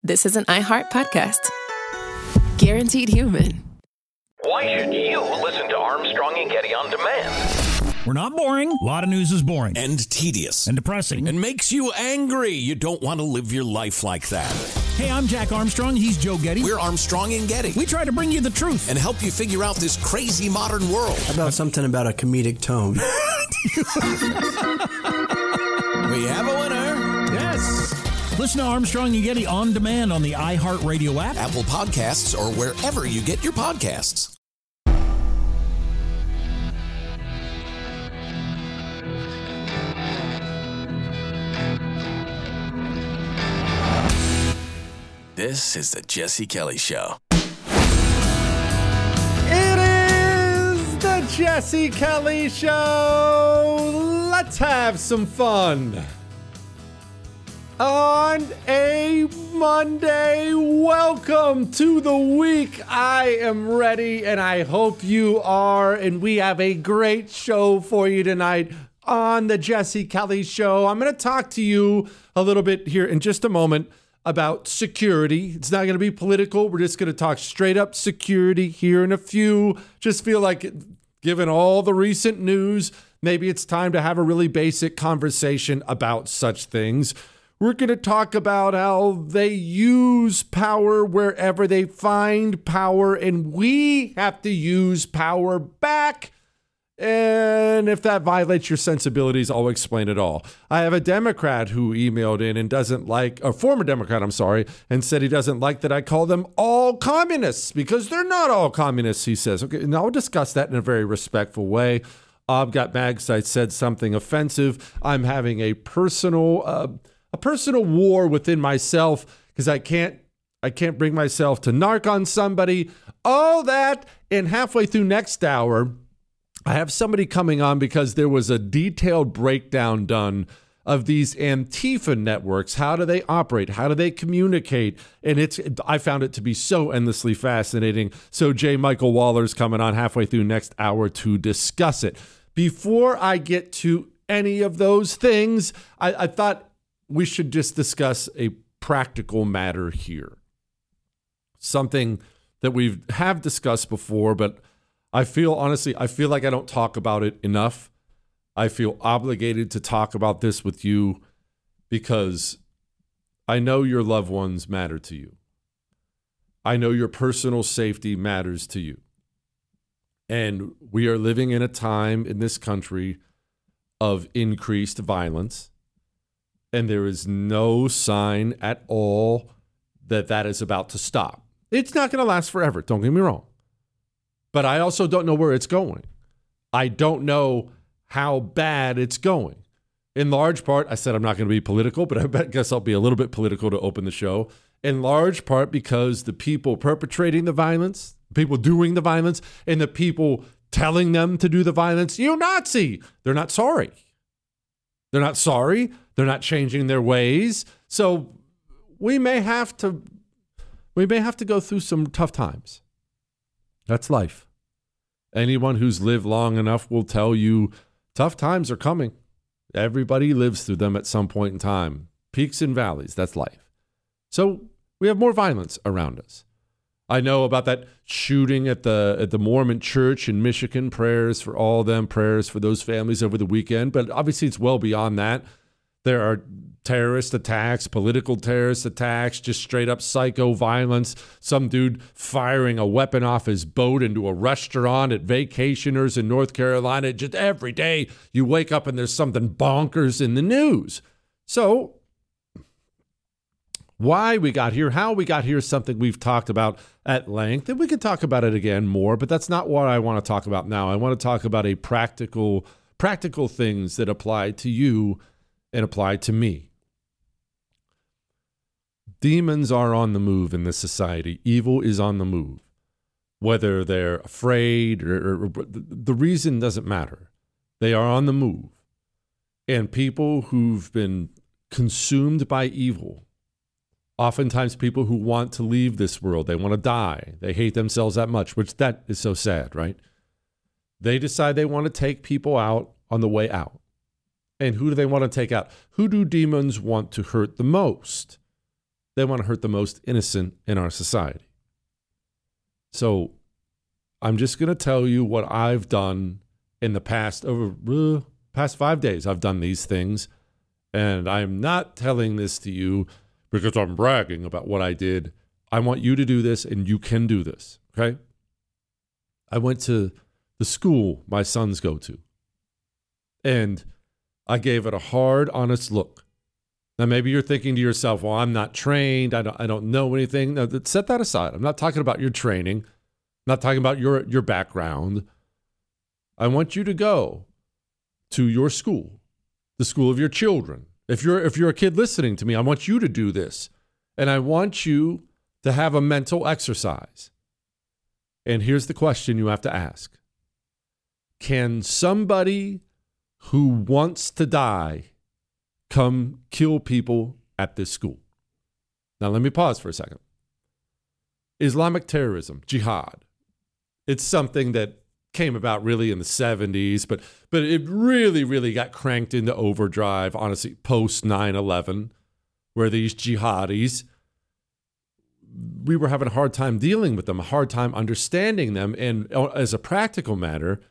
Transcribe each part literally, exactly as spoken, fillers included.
this is an iHeart podcast. Guaranteed human. Why should you listen to Armstrong and Getty on demand? We're not boring. A lot of news is boring. And tedious. And depressing. And makes you angry. You don't want to live your life like that. Hey, I'm Jack Armstrong. He's Joe Getty. We're Armstrong and Getty. We try to bring you the truth. And help you figure out this crazy modern world. How about something about a comedic tone? We have a winner. Yes. Listen to Armstrong and Getty on demand on the iHeartRadio app, Apple Podcasts, or wherever you get your podcasts. This is the Jesse Kelly Show. It is the Jesse Kelly Show. Let's have some fun. On a Monday, welcome to the week. I am ready, and I hope you are. And we have a great show for you tonight on the Jesse Kelly Show. I'm going to talk to you a little bit here in just a moment about security. It's not going to be political. We're just going to talk straight up security here in a few. Just feel like, given all the recent news, maybe it's time to have a really basic conversation about such things. We're going to talk about how they use power wherever they find power, and we have to use power back. And if that violates your sensibilities, I'll explain it all. I have a Democrat who emailed in and doesn't like, a former Democrat, I'm sorry, and said he doesn't like that I call them all communists because they're not all communists, he says. Okay, and I'll discuss that in a very respectful way. I've got mad because I said something offensive. I'm having a personal, uh, a personal war within myself because I can't, I can't bring myself to narc on somebody. All that, and halfway through next hour, I have somebody coming on because there was a detailed breakdown done of these Antifa networks. How do they operate? How do they communicate? And it's I found it to be so endlessly fascinating. So J. Michael Waller's coming on halfway through next hour to discuss it. Before I get to any of those things, I, I thought we should just discuss a practical matter here. Something that we have discussed before, but I feel, honestly, I feel like I don't talk about it enough. I feel obligated to talk about this with you because I know your loved ones matter to you. I know your personal safety matters to you. And we are living in a time in this country of increased violence. And there is no sign at all that that is about to stop. It's not going to last forever. Don't get me wrong. But I also don't know where it's going. I don't know how bad it's going. In large part, I said I'm not going to be political, but I guess I'll be a little bit political to open the show. In large part because the people perpetrating the violence, people doing the violence, and the people telling them to do the violence, you Nazi, they're not sorry. They're not sorry. They're not changing their ways. So we may have to, we may have to go through some tough times. That's life. Anyone who's lived long enough will tell you tough times are coming. Everybody lives through them at some point in time. Peaks and valleys, that's life. So we have more violence around us. I know about that shooting at the at the Mormon church in Michigan. Prayers for all of them, prayers for those families over the weekend. But obviously it's well beyond that. There are terrorist attacks, political terrorist attacks, just straight up psycho violence. Some dude firing a weapon off his boat into a restaurant at vacationers in North Carolina. Just every day you wake up and there's something bonkers in the news. So why we got here, how we got here is something we've talked about at length, and we can talk about it again more, but that's not what I want to talk about now. I want to talk about a practical, practical things that apply to you and apply to me. Demons are on the move in this society. Evil is on the move. Whether they're afraid or, or, or the reason doesn't matter. They are on the move. And people who've been consumed by evil, oftentimes people who want to leave this world, they want to die. They hate themselves that much, which that is so sad, right? They decide they want to take people out on the way out. And who do they want to take out? Who do demons want to hurt the most? They want to hurt the most innocent in our society. So I'm just going to tell you what I've done in the past over uh, past five days. I've done these things, and I'm not telling this to you because I'm bragging about what I did. I want you to do this, and you can do this, okay? I went to the school my sons go to, and I gave it a hard, honest look. Now, maybe you're thinking to yourself, well, I'm not trained. I don't, I don't know anything. No, set that aside. I'm not talking about your training. I'm not talking about your, your background. I want you to go to your school, the school of your children. If you're, if you're a kid listening to me, I want you to do this. And I want you to have a mental exercise. And here's the question you have to ask. Can somebody who wants to die come kill people at this school? Now, let me pause for a second. Islamic terrorism, jihad, it's something that came about really in the seventies, but but it really, really got cranked into overdrive, honestly, post nine eleven, where these jihadis, we were having a hard time dealing with them, a hard time understanding them, and as a practical matter,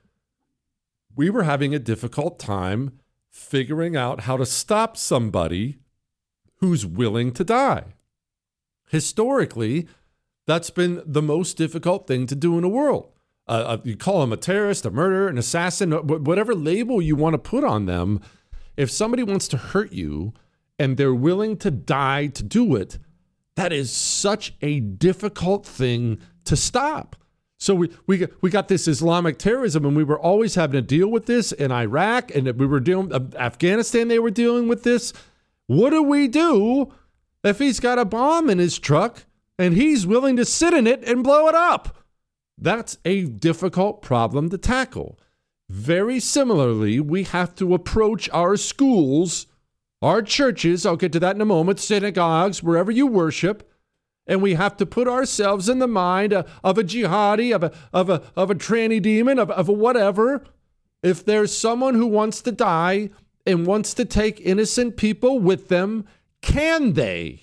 we were having a difficult time figuring out how to stop somebody who's willing to die. Historically, that's been the most difficult thing to do in the world. Uh, you call them a terrorist, a murderer, an assassin, whatever label you want to put on them. If somebody wants to hurt you and they're willing to die to do it, that is such a difficult thing to stop. So we we we got this Islamic terrorism, and we were always having to deal with this in Iraq, and we were dealing uh, Afghanistan. They were dealing with this. What do we do if he's got a bomb in his truck and he's willing to sit in it and blow it up? That's a difficult problem to tackle. Very similarly, we have to approach our schools, our churches. I'll get to that in a moment. Synagogues, wherever you worship. And we have to put ourselves in the mind of, of a jihadi, of a of a of a tranny demon, of, of a whatever. If there's someone who wants to die and wants to take innocent people with them, can they?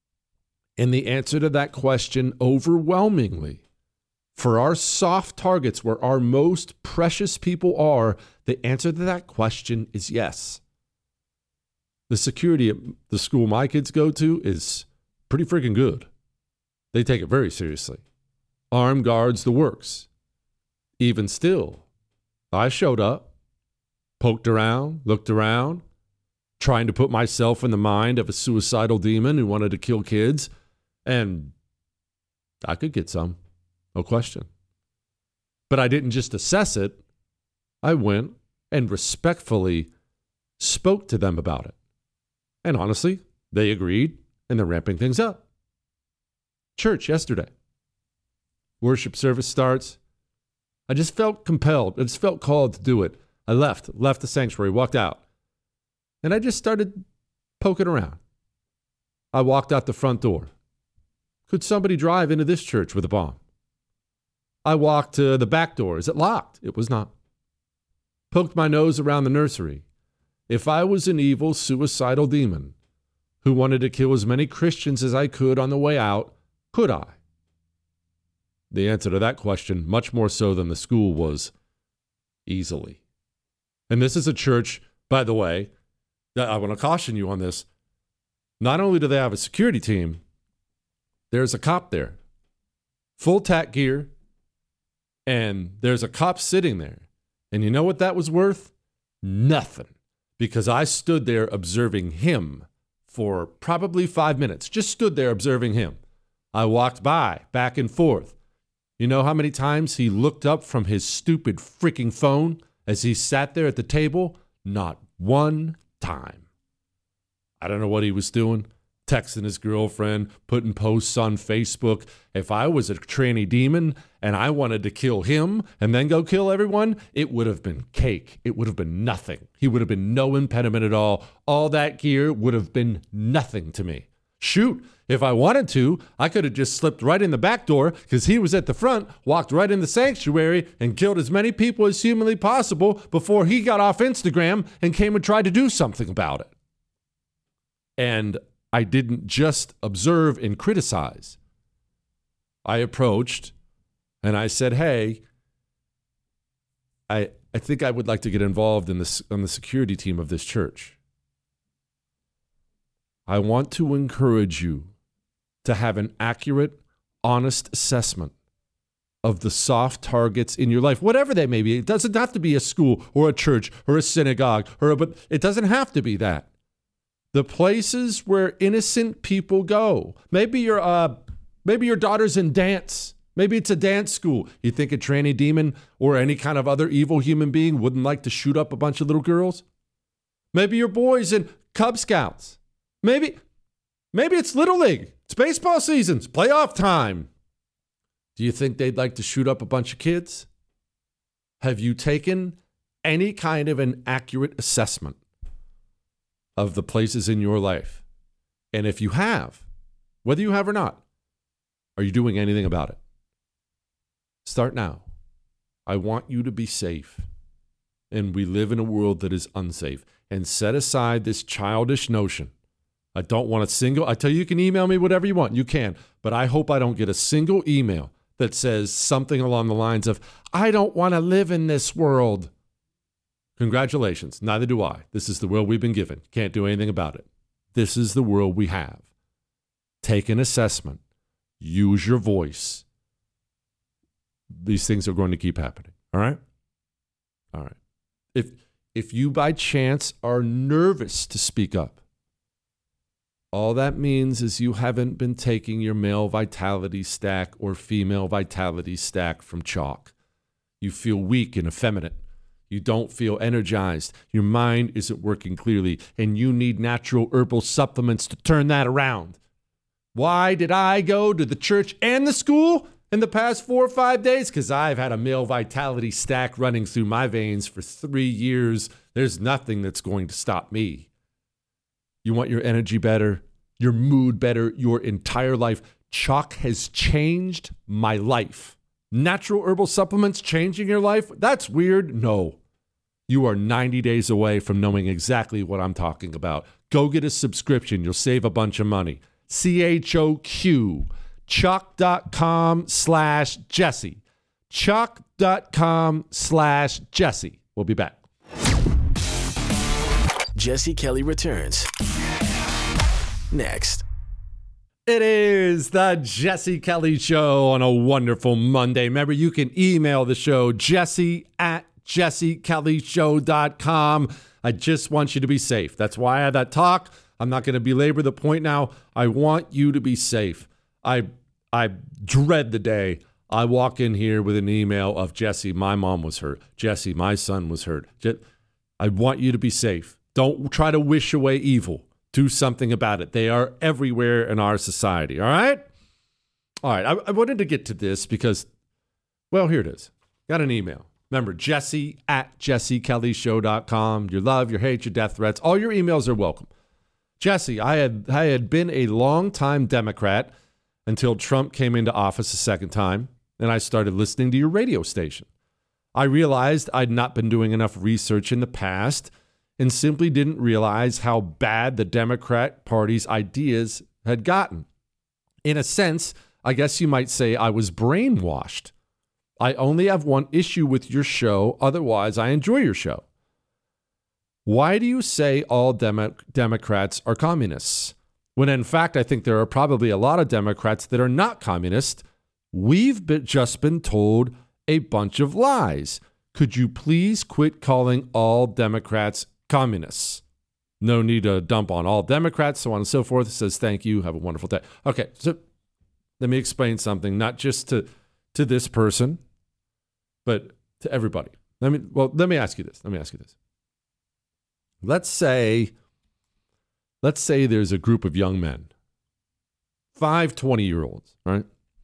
And the answer to that question, overwhelmingly, for our soft targets where our most precious people are, the answer to that question is yes. The security at the school my kids go to is pretty freaking good. They take it very seriously. Armed guards, the works. Even still, I showed up, poked around, looked around, trying to put myself in the mind of a suicidal demon who wanted to kill kids, and I could get some, no question. But I didn't just assess it. I went and respectfully spoke to them about it. And honestly, they agreed, and they're ramping things up. Church yesterday. Worship service starts. I just felt compelled. I just felt called to do it. I left, left the sanctuary, walked out. And I just started poking around. I walked out the front door. Could somebody drive into this church with a bomb? I walked to the back door. Is it locked? It was not. Poked my nose around the nursery. If I was an evil, suicidal demon who wanted to kill as many Christians as I could on the way out, could I? The answer to that question, much more so than the school, was easily. And this is a church, by the way, that I want to caution you on this. Not only do they have a security team, there's a cop there. Full tack gear, and there's a cop sitting there. And you know what that was worth? Nothing. Because I stood there observing him for probably five minutes. Just stood there observing him. I walked by, back and forth. You know how many times he looked up from his stupid freaking phone as he sat there at the table? Not one time. I don't know what he was doing. Texting his girlfriend, putting posts on Facebook. If I was a tranny demon and I wanted to kill him and then go kill everyone, it would have been cake. It would have been nothing. He would have been no impediment at all. All that gear would have been nothing to me. Shoot, if I wanted to, I could have just slipped right in the back door because he was at the front, walked right in the sanctuary, and killed as many people as humanly possible before he got off Instagram and came and tried to do something about it. And I didn't just observe and criticize. I approached and I said, hey, I I think I would like to get involved in this on the security team of this church. I want to encourage you to have an accurate, honest assessment of the soft targets in your life, whatever they may be. It doesn't have to be a school or a church or a synagogue, or a, but it doesn't have to be that. The places where innocent people go. Maybe your uh, maybe your daughter's in dance. Maybe it's a dance school. You think a tranny demon or any kind of other evil human being wouldn't like to shoot up a bunch of little girls? Maybe your boy's in Cub Scouts. Maybe, maybe it's Little League. It's baseball season. It's playoff time. Do you think they'd like to shoot up a bunch of kids? Have you taken any kind of an accurate assessment of the places in your life? And if you have, whether you have or not, are you doing anything about it? Start now. I want you to be safe. And we live in a world that is unsafe. And set aside this childish notion. I don't want a single, I tell you, you can email me whatever you want. You can. But I hope I don't get a single email that says something along the lines of, I don't want to live in this world. Congratulations. Neither do I. This is the world we've been given. Can't do anything about it. This is the world we have. Take an assessment. Use your voice. These things are going to keep happening. All right? All right. If if you by chance are nervous to speak up, all that means is you haven't been taking your male vitality stack or female vitality stack from chalk. You feel weak and effeminate. You don't feel energized. Your mind isn't working clearly, and you need natural herbal supplements to turn that around. Why did I go to the church and the school in the past four or five days? Because I've had a male vitality stack running through my veins for three years. There's nothing that's going to stop me. You want your energy better, your mood better, your entire life. Chalk has changed my life. Natural herbal supplements changing your life? That's weird. No. You are ninety days away from knowing exactly what I'm talking about. Go get a subscription. You'll save a bunch of money. C H O Q. Chalk.com slash Jesse. Chalk.com slash Jesse. We'll be back. Jesse Kelly returns next. It is the Jesse Kelly Show on a wonderful Monday. Remember, you can email the show, jesse at jesse kelly show dot com. I just want you to be safe. That's why I had that talk. I'm not going to belabor the point now. I want you to be safe. I I dread the day I walk in here with an email of, Jesse, my mom was hurt. Jesse, my son was hurt. I want you to be safe. Don't try to wish away evil. Do something about it. They are everywhere in our society, all right? All right, I, I wanted to get to this because, well, here it is. Got an email. Remember, jesse at jesse kelly show dot com. Your love, your hate, your death threats, all your emails are welcome. Jesse, I had I had been a long-time Democrat until Trump came into office a second time, and I started listening to your radio station. I realized I'd not been doing enough research in the past and simply didn't realize how bad the Democrat Party's ideas had gotten. In a sense, I guess you might say I was brainwashed. I only have one issue with your show, otherwise I enjoy your show. Why do you say all Demo- Democrats are communists? When in fact, I think there are probably a lot of Democrats that are not communist. We've been, just been told a bunch of lies. Could you please quit calling all Democrats communists? No need to dump on all Democrats, so on and so forth. It says, thank you. Have a wonderful day. Okay, so let me explain something, not just to, to this person, but to everybody. Let me, well, let me ask you this. Let me ask you this. Let's say, let's say there's a group of young men, five twenty-year-olds, right?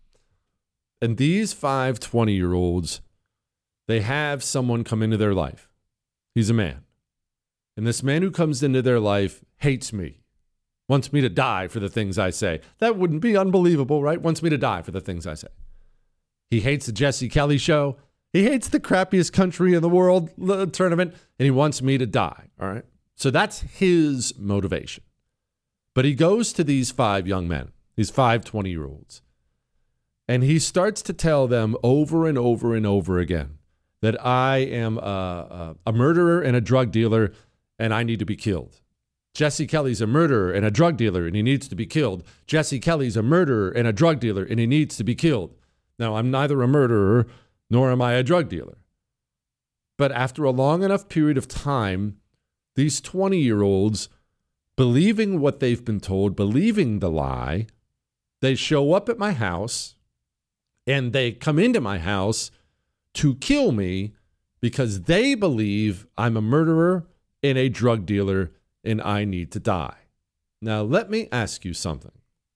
And these five twenty-year-olds, they have someone come into their life. He's a man. And this man who comes into their life hates me, wants me to die for the things I say. That wouldn't be unbelievable, right? Wants me to die for the things I say. He hates the Jesse Kelly Show. He hates the crappiest country in the world the tournament, and he wants me to die, all right? So that's his motivation. But he goes to these five young men, these five twenty-year-olds, and he starts to tell them over and over and over again that I am a, a, a murderer and a drug dealer, and I need to be killed. Jesse Kelly's a murderer and a drug dealer, and he needs to be killed. Jesse Kelly's a murderer and a drug dealer, and he needs to be killed. Now, I'm neither a murderer nor am I a drug dealer. But after a long enough period of time, these twenty-year-olds, believing what they've been told, believing the lie, they show up at my house, and they come into my house to kill me because they believe I'm a murderer and a drug dealer and I need to die. Now, let me ask you something.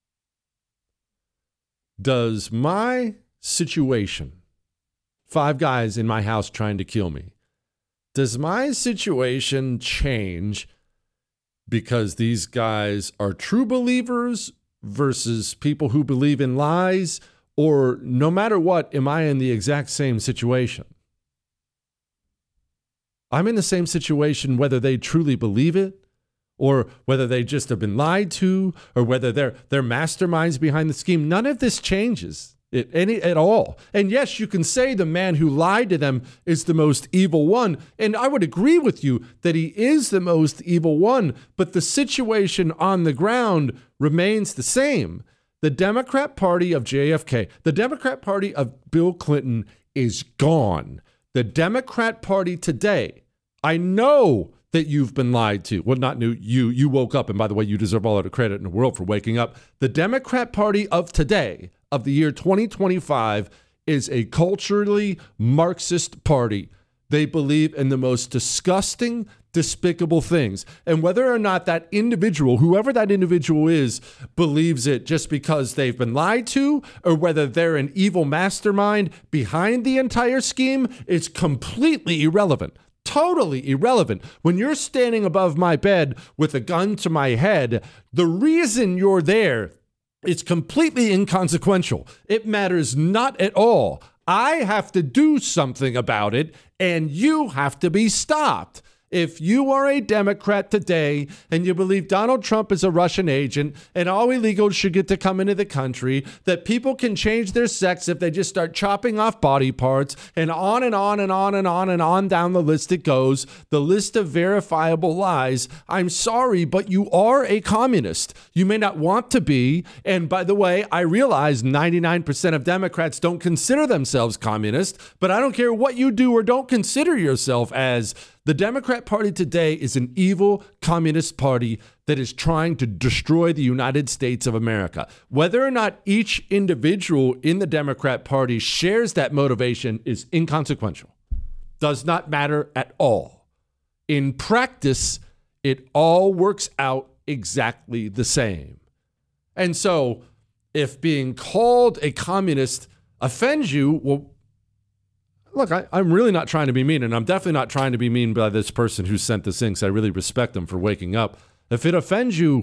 Does my situation, five guys in my house trying to kill me, does my situation change because these guys are true believers versus people who believe in lies? Or no matter what, am I in the exact same situation? I'm in the same situation whether they truly believe it, or whether they just have been lied to, or whether they're, they're masterminds behind the scheme. None of this changes it, any, at all. And yes, you can say the man who lied to them is the most evil one. And I would agree with you that he is the most evil one, but the situation on the ground remains the same. The Democrat Party of J F K, the Democrat Party of Bill Clinton is gone. The Democrat Party today, I know that you've been lied to. Well, not new, you, you woke up, and by the way, you deserve all of the credit in the world for waking up. The Democrat Party of today, of the year twenty twenty-five, is a culturally Marxist party. They believe in the most disgusting, despicable things. And whether or not that individual, whoever that individual is, believes it just because they've been lied to, or whether they're an evil mastermind behind the entire scheme, is completely irrelevant. Totally irrelevant. When you're standing above my bed with a gun to my head, the reason you're there is completely inconsequential. It matters not at all. I have to do something about it, and you have to be stopped. If you are a Democrat today and you believe Donald Trump is a Russian agent and all illegals should get to come into the country, that people can change their sex if they just start chopping off body parts, and on and on and on and on and on down the list it goes, the list of verifiable lies, I'm sorry, but you are a communist. You may not want to be. And by the way, I realize ninety-nine percent of Democrats don't consider themselves communist, but I don't care what you do or don't consider yourself as. The Democrat Party today is an evil communist party that is trying to destroy the United States of America. Whether or not each individual in the Democrat Party shares that motivation is inconsequential. Does not matter at all. In practice, it all works out exactly the same. And so, if being called a communist offends you, well, look, I, I'm really not trying to be mean, and I'm definitely not trying to be mean by this person who sent this in, because I really respect them for waking up. If it offends you,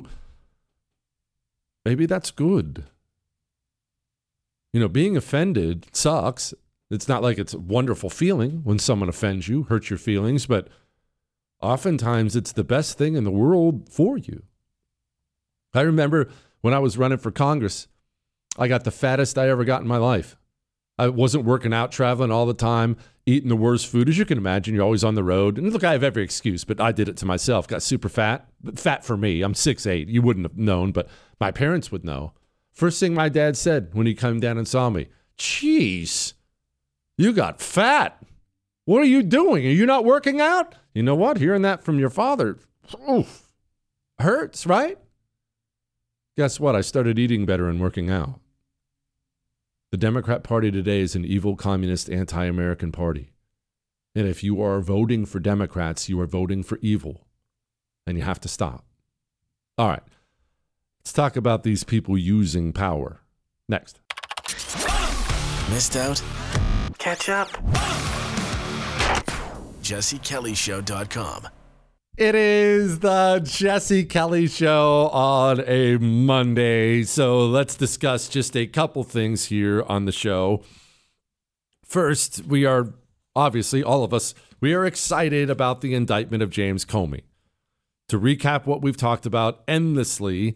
maybe that's good. You know, being offended sucks. It's not like it's a wonderful feeling when someone offends you, hurts your feelings, but oftentimes it's the best thing in the world for you. I remember when I was running for Congress, I got the fattest I ever got in my life. I wasn't working out, traveling all the time, eating the worst food. As you can imagine, you're always on the road. And look, I have every excuse, but I did it to myself. Got super fat. Fat for me. I'm six eight. You wouldn't have known, but my parents would know. First thing my dad said when he came down and saw me, "Jeez, you got fat. What are you doing? Are you not working out?" You know what? Hearing that from your father, oof, hurts, right? Guess what? I started eating better and working out. The Democrat Party today is an evil, communist, anti-American party. And if you are voting for Democrats, you are voting for evil. And you have to stop. All right. Let's talk about these people using power. Next. Missed out? Catch up. Jesse Kelly Show dot com. It is the Jesse Kelly Show on a Monday. So let's discuss just a couple things here on the show. First, we are obviously, all of us, we are excited about the indictment of James Comey. To recap what we've talked about endlessly,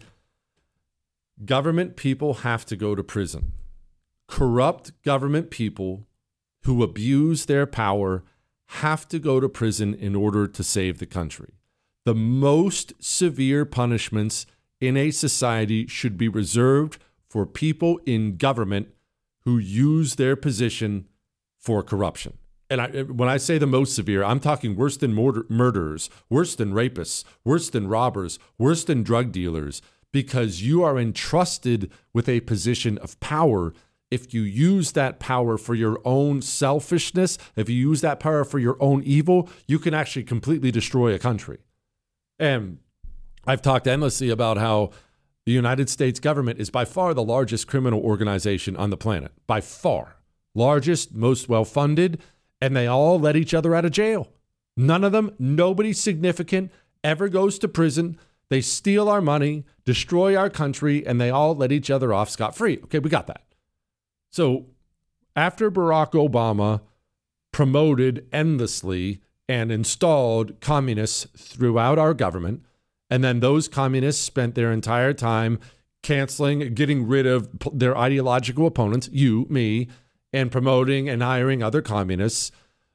government people have to go to prison. Corrupt government people who abuse their power have to go to prison in order to save the country. The most severe punishments in a society should be reserved for people in government who use their position for corruption. And I, when I say the most severe, I'm talking worse than murder, murderers, worse than rapists, worse than robbers, worse than drug dealers, because you are entrusted with a position of power. If you use that power for your own selfishness, if you use that power for your own evil, you can actually completely destroy a country. And I've talked endlessly about how the United States government is by far the largest criminal organization on the planet. By far. Largest, most well-funded, and they all let each other out of jail. None of them, nobody significant, ever goes to prison. They steal our money, destroy our country, and they all let each other off scot-free. Okay, we got that. So after Barack Obama promoted endlessly and installed communists throughout our government, and then those communists spent their entire time canceling, getting rid of their ideological opponents, you, me, and promoting and hiring other communists,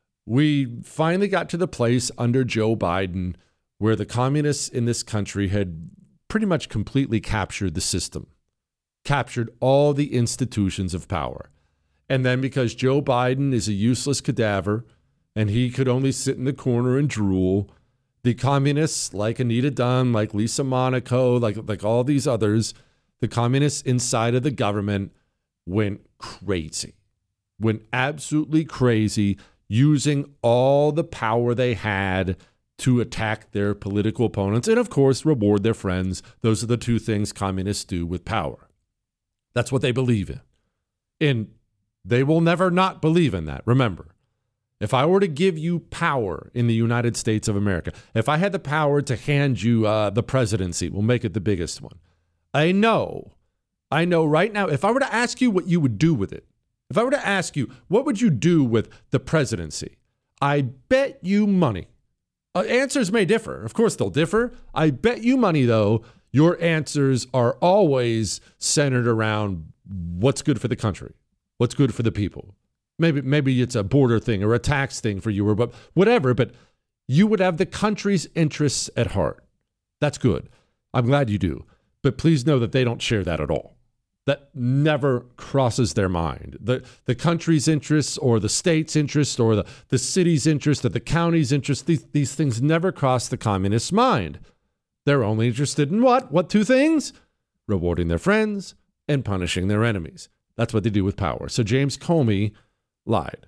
we finally got to the place under Joe Biden where the communists in this country had pretty much completely captured the system, captured all the institutions of power. And then because Joe Biden is a useless cadaver and he could only sit in the corner and drool, the communists like Anita Dunn, like Lisa Monaco, like, like all these others, the communists inside of the government went crazy. Went absolutely crazy, using all the power they had to attack their political opponents and, of course, reward their friends. Those are the two things communists do with power. That's what they believe in. And they will never not believe in that. Remember, if I were to give you power in the United States of America, if I had the power to hand you uh, the presidency, we'll make it the biggest one. I know, I know right now, if I were to ask you what you would do with it, if I were to ask you, what would you do with the presidency? I bet you money. Uh, answers may differ. Of course, they'll differ. I bet you money, though, your answers are always centered around what's good for the country, what's good for the people. Maybe maybe it's a border thing or a tax thing for you or but whatever, but you would have the country's interests at heart. That's good. I'm glad you do. But please know that they don't share that at all. That never crosses their mind. The the country's interests or the state's interest or the, the city's interest or the county's interest, these, these things never cross the communist's mind. They're only interested in what? What two things? Rewarding their friends and punishing their enemies. That's what they do with power. So James Comey lied.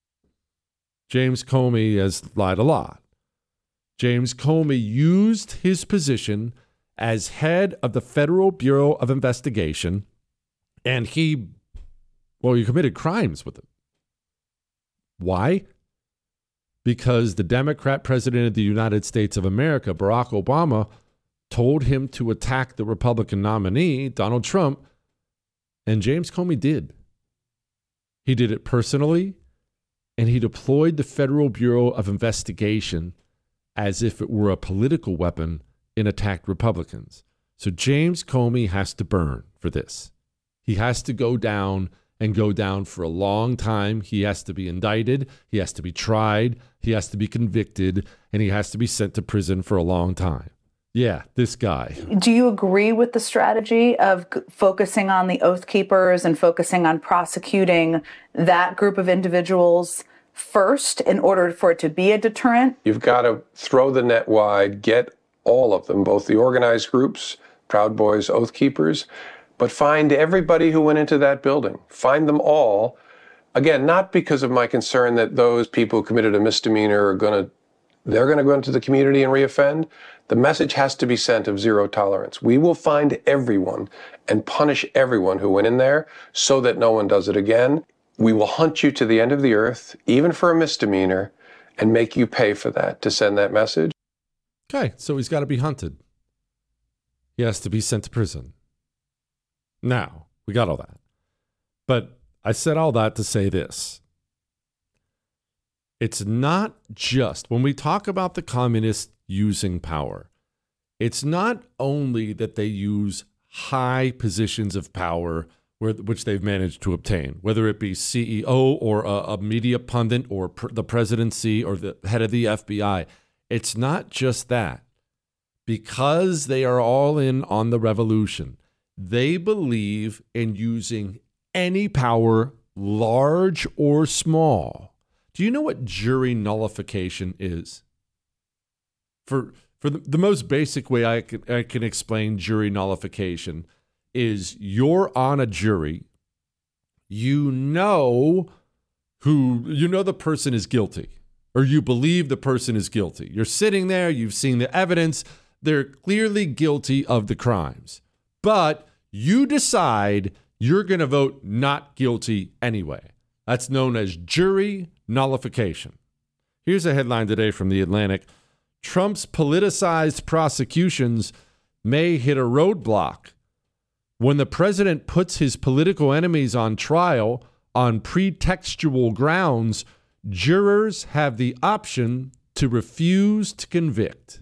James Comey has lied a lot. James Comey used his position as head of the Federal Bureau of Investigation, and he, well, he committed crimes with it. Why? Because the Democrat president of the United States of America, Barack Obama, told him to attack the Republican nominee, Donald Trump, and James Comey did. He did it personally, and he deployed the Federal Bureau of Investigation as if it were a political weapon and attacked Republicans. So James Comey has to burn for this. He has to go down and go down for a long time. He has to be indicted. He has to be tried. He has to be convicted, and he has to be sent to prison for a long time. Yeah, this guy. Do you agree with the strategy of g- focusing on the Oath Keepers and focusing on prosecuting that group of individuals first in order for it to be a deterrent? You've got to throw the net wide, get all of them, both the organized groups, Proud Boys, Oath Keepers, but find everybody who went into that building. Find them all. Again, not because of my concern that those people who committed a misdemeanor are going to, they're going to go into the community and reoffend. The message has to be sent of zero tolerance. We will find everyone and punish everyone who went in there so that no one does it again. We will hunt you to the end of the earth, even for a misdemeanor, and make you pay for that to send that message. Okay, so he's got to be hunted. He has to be sent to prison. Now, we got all that. But I said all that to say this. It's not just, when we talk about the communists using power, It's not only that they use high positions of power where, which they've managed to obtain, whether it be C E O or a, a media pundit or pr- the presidency or the head of the F B I. It's not just that. Because they are all in on the revolution, they believe in using any power, large or small. Do you know what jury nullification is? For for the, the most basic way I can, I can explain jury nullification is you're on a jury, you know who, you know the person is guilty, or you believe the person is guilty. You're sitting there, you've seen the evidence, they're clearly guilty of the crimes, but you decide you're going to vote not guilty anyway. That's known as jury nullification. Here's a headline today from The Atlantic. Trump's politicized prosecutions may hit a roadblock. When the president puts his political enemies on trial on pretextual grounds, jurors have the option to refuse to convict.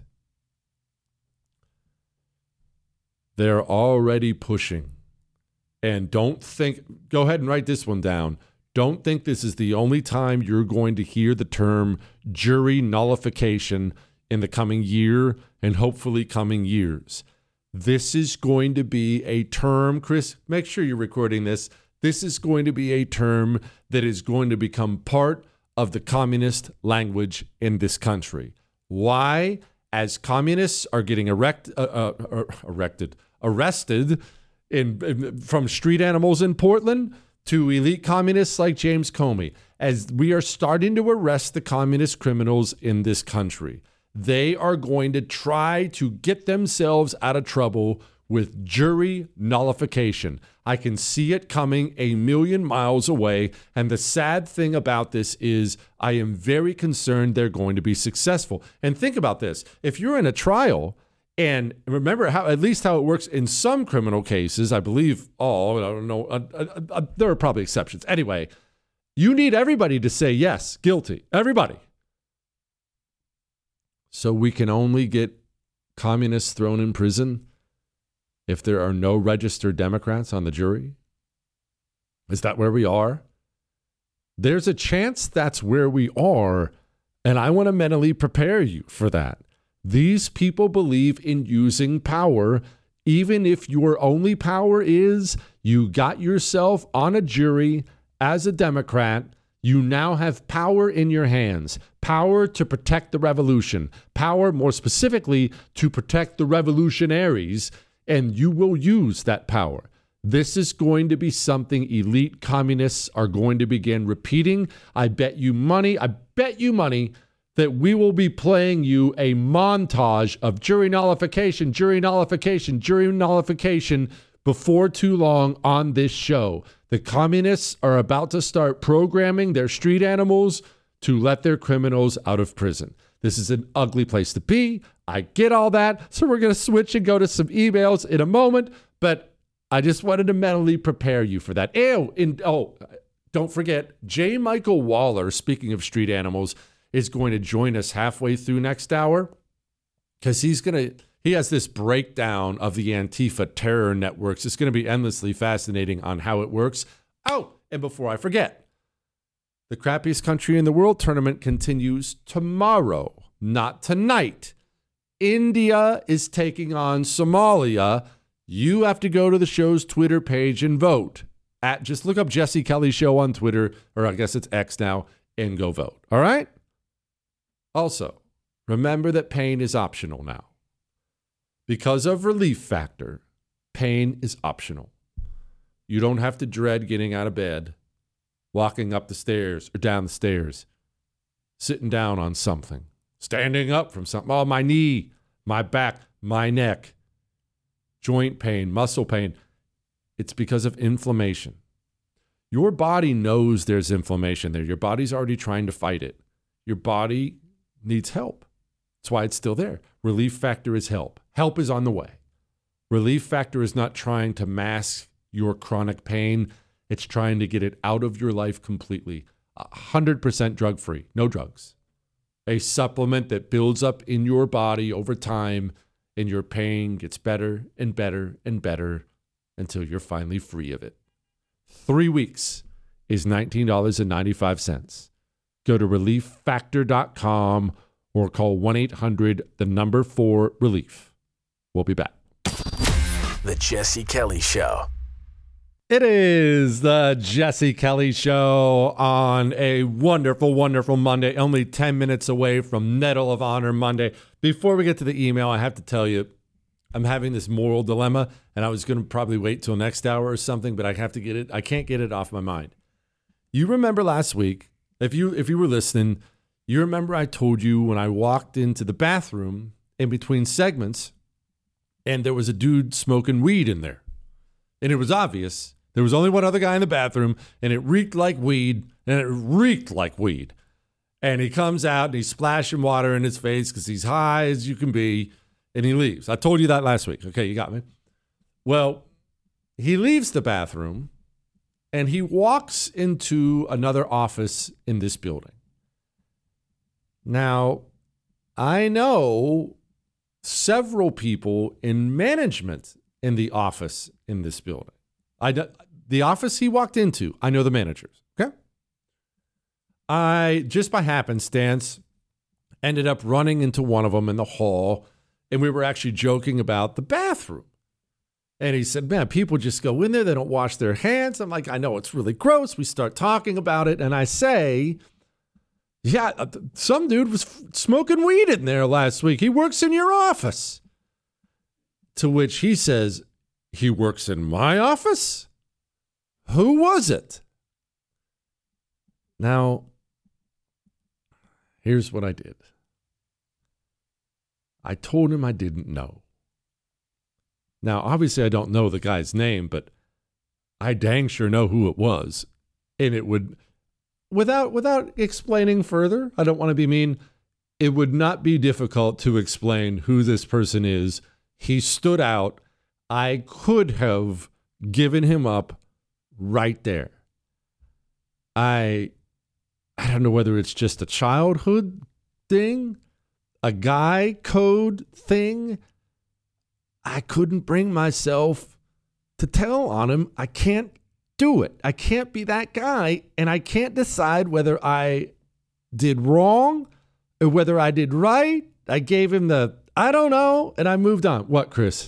They're already pushing. And don't think, go ahead and write this one down. Don't think this is the only time you're going to hear the term jury nullification in the coming year and hopefully coming years. This is going to be a term, Chris, make sure you're recording this. This is going to be a term that is going to become part of the communist language in this country. Why? As communists are getting erect, uh, uh, erected, arrested in, in, from street animals in Portland to elite communists like James Comey, as we are starting to arrest the communist criminals in this country. They are going to try to get themselves out of trouble with jury nullification. I can see it coming a million miles away. And the sad thing about this is I am very concerned they're going to be successful. And think about this. If you're in a trial, and remember how, at least how it works in some criminal cases, I believe all, I don't know, uh, uh, uh, there are probably exceptions. Anyway, you need everybody to say yes, guilty, everybody. So we can only get communists thrown in prison if there are no registered Democrats on the jury? Is that where we are? There's a chance that's where we are, and I want to mentally prepare you for that. These people believe in using power, even if your only power is you got yourself on a jury as a Democrat. You now have power in your hands, power to protect the revolution, power more specifically to protect the revolutionaries, and you will use that power. This is going to be something elite communists are going to begin repeating. I bet you money, I bet you money that we will be playing you a montage of jury nullification, jury nullification, jury nullification before too long on this show. The communists are about to start programming their street animals to let their criminals out of prison. This is an ugly place to be. I get all that. So we're going to switch and go to some emails in a moment. But I just wanted to mentally prepare you for that. Ew, in, oh, don't forget, J. Michael Waller, speaking of street animals, is going to join us halfway through next hour because he's going to, he has this breakdown of the Antifa terror networks. It's going to be endlessly fascinating on how it works. Oh, and before I forget, the crappiest country in the world tournament continues tomorrow, not tonight. India is taking on Somalia. You have to go to the show's Twitter page and vote. At just look up Jesse Kelly Show on Twitter, or I guess it's X now, and go vote. All right? Also, remember that pain is optional now. Because of Relief Factor, pain is optional. You don't have to dread getting out of bed, walking up the stairs or down the stairs, sitting down on something, standing up from something. Oh, my knee, my back, my neck, joint pain, muscle pain. It's because of inflammation. Your body knows there's inflammation there. Your body's already trying to fight it. Your body needs help. That's why it's still there. Relief Factor is help. Help is on the way. Relief Factor is not trying to mask your chronic pain. It's trying to get it out of your life completely. one hundred percent drug-free. No drugs. A supplement that builds up in your body over time and your pain gets better and better and better until you're finally free of it. Three weeks is nineteen dollars and ninety-five cents. Go to relief factor dot com or call one eight hundred, the number four, relief. We'll be back. The Jesse Kelly Show. It is the Jesse Kelly Show on a wonderful, wonderful Monday, only ten minutes away from Medal of Honor Monday. Before we get to the email, I have to tell you, I'm having this moral dilemma, and I was going to probably wait till next hour or something, but I have to get it. I can't get it off my mind. You remember last week, if you if you were listening, you remember I told you when I walked into the bathroom in between segments, and there was a dude smoking weed in there. And it was obvious. There was only one other guy in the bathroom, and it reeked like weed, and it reeked like weed. And he comes out, and he's splashing water in his face because he's high as you can be, and he leaves. I told you that last week. Okay, you got me? Well, he leaves the bathroom, and he walks into another office in this building. Now, I know several people in management in the office in this building. I the office he walked into, I know the managers, okay? I, just by happenstance, ended up running into one of them in the hall, and we were actually joking about the bathroom. And he said, man, people just go in there, they don't wash their hands. I'm like, I know, it's really gross. We start talking about it, and I say, yeah, some dude was f- smoking weed in there last week. He works in your office. To which he says, he works in my office? Who was it? Now, here's what I did. I told him I didn't know. Now, obviously, I don't know the guy's name, but I dang sure know who it was. And it would, without without explaining further, I don't want to be mean, it would not be difficult to explain who this person is. He stood out. I could have given him up right there. I I don't know whether it's just a childhood thing, a guy code thing. I couldn't bring myself to tell on him. I can't do it. I can't be that guy, and I can't decide whether I did wrong or whether I did right. I gave him the I don't know, and I moved on. What, Chris?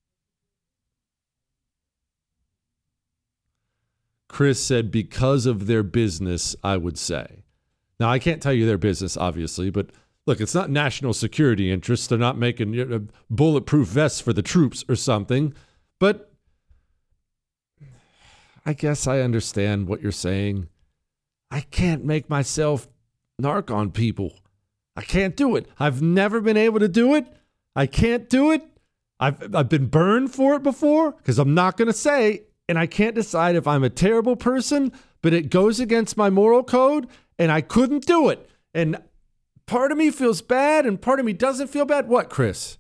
Chris said, because of their business, I would say. Now, I can't tell you their business, obviously, but look, it's not national security interests. They're not making you know, bulletproof vests for the troops or something. But I guess I understand what you're saying. I can't make myself narc on people. I can't do it. I've never been able to do it. I can't do it. I've I've been burned for it before because I'm not going to say, and I can't decide if I'm a terrible person, but it goes against my moral code, and I couldn't do it. And part of me feels bad, and part of me doesn't feel bad. What, Chris?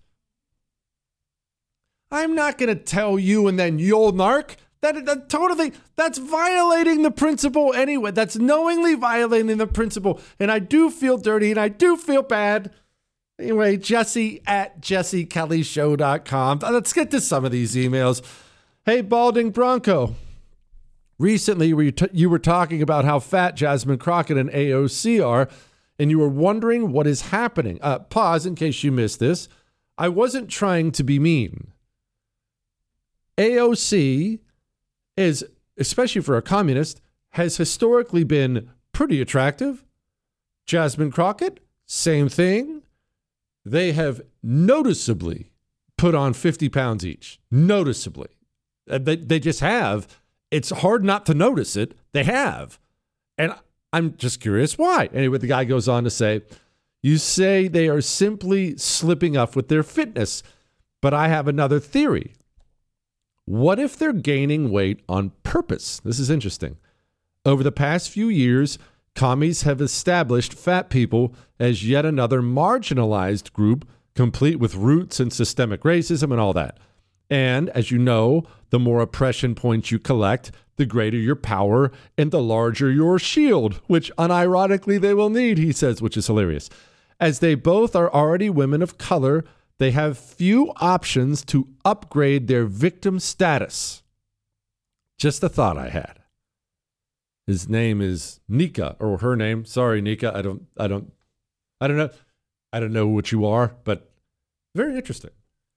I'm not going to tell you and then you'll narc. That, that totally, that's violating the principle anyway. That's knowingly violating the principle. And I do feel dirty and I do feel bad. Anyway, Jesse at jesse kelly show dot com. Let's get to some of these emails. Hey, Balding Bronco. Recently, we t- you were talking about how fat Jasmine Crockett and A O C are, and you were wondering what is happening. Uh, pause in case you missed this. I wasn't trying to be mean. A O C is, especially for a communist, has historically been pretty attractive. Jasmine Crockett, same thing. They have noticeably put on fifty pounds each. Noticeably. They, they just have. It's hard not to notice it. They have. And I'm just curious why. Anyway, the guy goes on to say, you say they are simply slipping up with their fitness, but I have another theory. What if they're gaining weight on purpose? This is interesting. Over the past few years, commies have established fat people as yet another marginalized group, complete with roots in systemic racism and all that. And as you know, the more oppression points you collect, the greater your power and the larger your shield, which unironically they will need, he says, which is hilarious. As they both are already women of color, they have few options to upgrade their victim status. Just a thought I had. His name is Nika, or her name. Sorry, Nika. I don't, I don't, I don't know. I don't know what you are, but very interesting.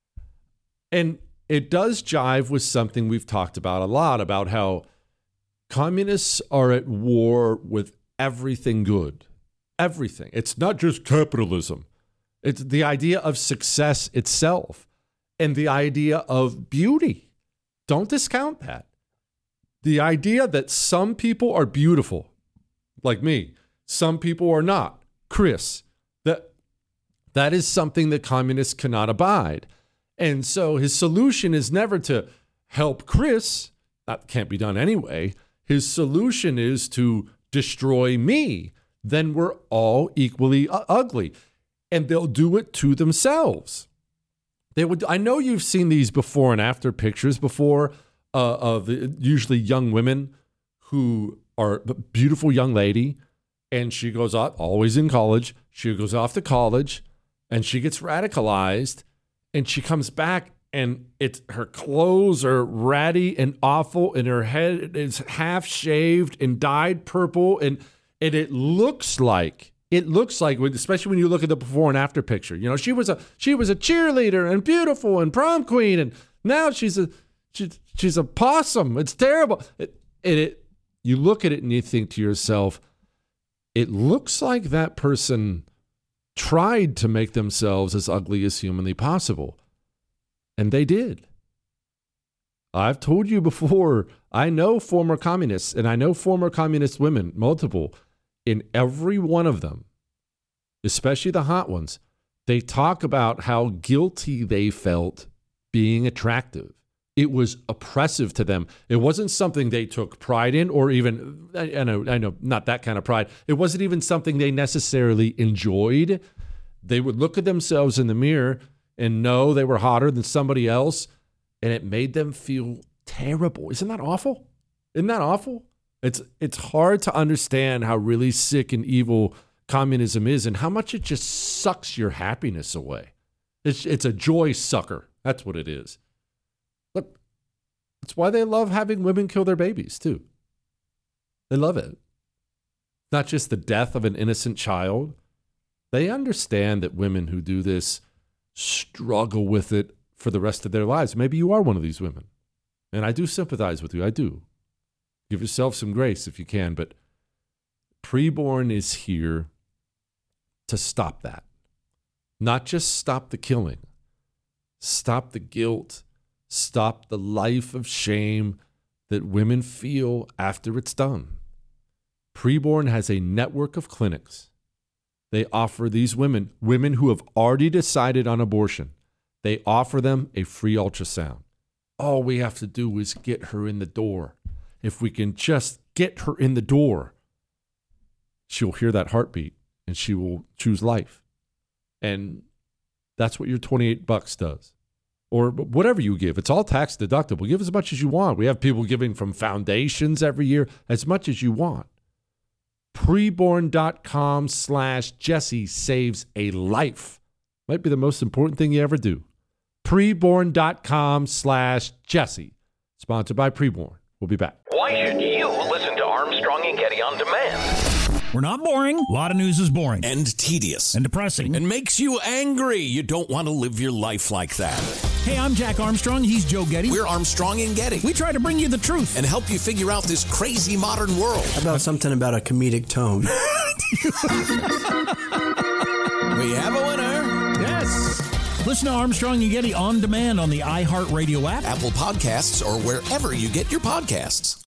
And it does jive with something we've talked about a lot, about how communists are at war with everything good. Everything. It's not just capitalism. It's the idea of success itself and the idea of beauty. Don't discount that. The idea that some people are beautiful, like me, some people are not, Chris, that that is something that communists cannot abide. And so his solution is never to help Chris. That can't be done anyway. His solution is to destroy me. Then we're all equally uh, ugly. And they'll do it to themselves. They would. I know you've seen these before and after pictures before. Uh, of usually young women who are a beautiful young lady, and she goes out, always in college, she goes off to college, and she gets radicalized, and she comes back, and it's her clothes are ratty and awful, and her head is half shaved and dyed purple, and and it looks like it looks like, especially when you look at the before and after picture, you know, she was a she was a cheerleader and beautiful and prom queen, and now she's a She, she's a possum. It's terrible. It, it, it, you look at it and you think to yourself, it looks like that person tried to make themselves as ugly as humanly possible. And they did. I've told you before, I know former communists, and I know former communist women, multiple. In every one of them, especially the hot ones, they talk about how guilty they felt being attractive. It was oppressive to them. It wasn't something they took pride in, or even, I know, I know, not that kind of pride. It wasn't even something they necessarily enjoyed. They would look at themselves in the mirror and know they were hotter than somebody else, and it made them feel terrible. Isn't that awful? Isn't that awful? It's it's hard to understand how really sick and evil communism is, and how much it just sucks your happiness away. It's it's a joy sucker. That's what it is. Look, that's why they love having women kill their babies, too. They love it. Not just the death of an innocent child. They understand that women who do this struggle with it for the rest of their lives. Maybe you are one of these women. And I do sympathize with you. I do. Give yourself some grace if you can. But Preborn is here to stop that. Not just stop the killing. Stop the guilt. Stop the life of shame that women feel after it's done. Preborn has a network of clinics. They offer these women, women who have already decided on abortion, they offer them a free ultrasound. All we have to do is get her in the door. If we can just get her in the door, she'll hear that heartbeat and she will choose life. And that's what your twenty-eight bucks does. Or whatever you give. It's all tax deductible. Give as much as you want. We have people giving from foundations every year, as much as you want. Preborn.com slash Jesse saves a life. Might be the most important thing you ever do. Preborn.com slash Jesse. Sponsored by Preborn. We'll be back. Why should you listen to Armstrong and Getty on demand? We're not boring. A lot of news is boring. And tedious. And depressing. And makes you angry. You don't want to live your life like that. Hey, I'm Jack Armstrong. He's Joe Getty. We're Armstrong and Getty. We try to bring you the truth. And help you figure out this crazy modern world. How about something about a comedic tone? We have a winner. Yes. Listen to Armstrong and Getty on demand on the iHeartRadio app, Apple Podcasts, or wherever you get your podcasts.